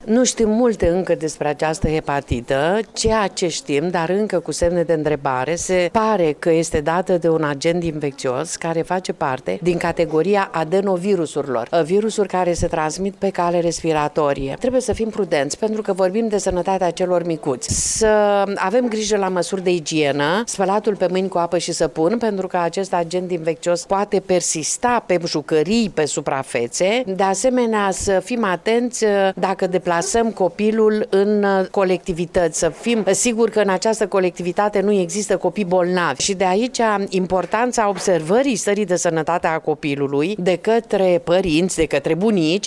Nu știm multe încă despre această hepatită, ceea ce știm, dar încă cu semne de întrebare, se pare că este dată de un agent infecțios care face parte din categoria adenovirusurilor, virusuri care se transmit pe cale respiratorie. Trebuie să fim prudenți pentru că vorbim de sănătatea celor micuți. Să avem grijă la măsuri de igienă, spălatul pe mâini cu apă și săpun, pentru că acest agent infecțios poate persista pe jucării, pe suprafețe. De asemenea, să fim atenți dacă deplasăm copilul în colectivități, să fim siguri că în această colectivitate nu există copii bolnavi. Și de aici importanța observării stării de sănătate a copilului de către părinți, de către bunici,